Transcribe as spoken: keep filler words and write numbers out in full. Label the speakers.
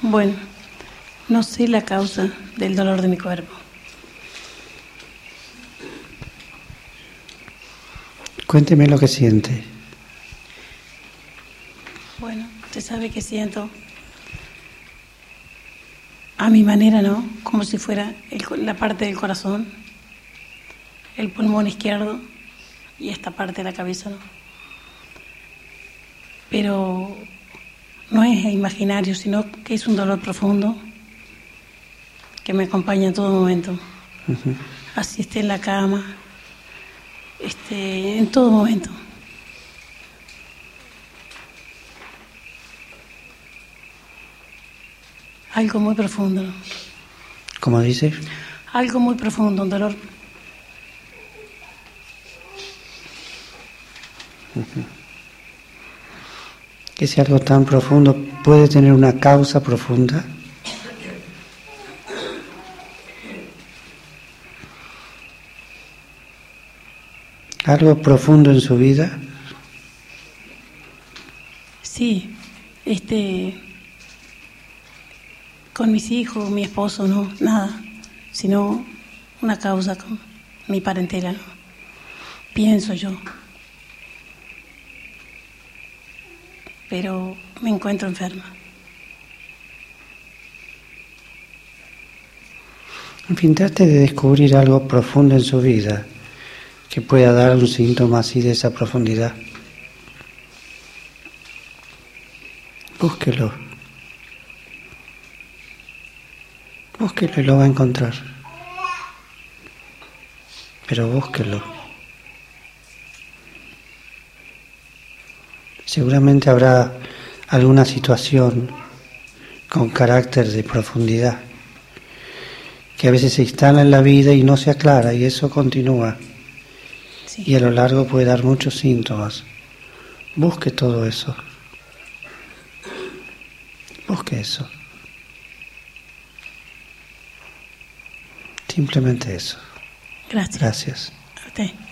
Speaker 1: Bueno, no sé la causa del dolor de mi cuerpo.
Speaker 2: Cuénteme lo que siente.
Speaker 1: Bueno, usted sabe que siento a mi manera, ¿no? Como si fuera el, la parte del corazón, el pulmón izquierdo y esta parte de la cabeza, ¿no? Pero no es imaginario, sino que es un dolor profundo que me acompaña en todo momento. Uh-huh. Así esté en la cama, este, en todo momento. Algo muy profundo, ¿no?
Speaker 2: ¿Cómo dice?
Speaker 1: Algo muy profundo, un dolor.
Speaker 2: Uh-huh. Ese algo tan profundo puede tener una causa profunda. ¿Algo profundo en su vida?
Speaker 1: Sí, este, con mis hijos, mi esposo, no, nada, sino una causa con mi parentela, ¿no? Pienso yo. Pero me encuentro enferma.
Speaker 2: En fin, trate de descubrir algo profundo en su vida que pueda dar un síntoma así de esa profundidad. Búsquelo. Búsquelo y lo va a encontrar. Pero búsquelo. Seguramente habrá alguna situación con carácter de profundidad que a veces se instala en la vida y no se aclara, y eso continúa. Sí. Y a lo largo puede dar muchos síntomas. Busque todo eso. Busque eso. Simplemente eso.
Speaker 1: Gracias.
Speaker 2: Gracias.
Speaker 1: A usted.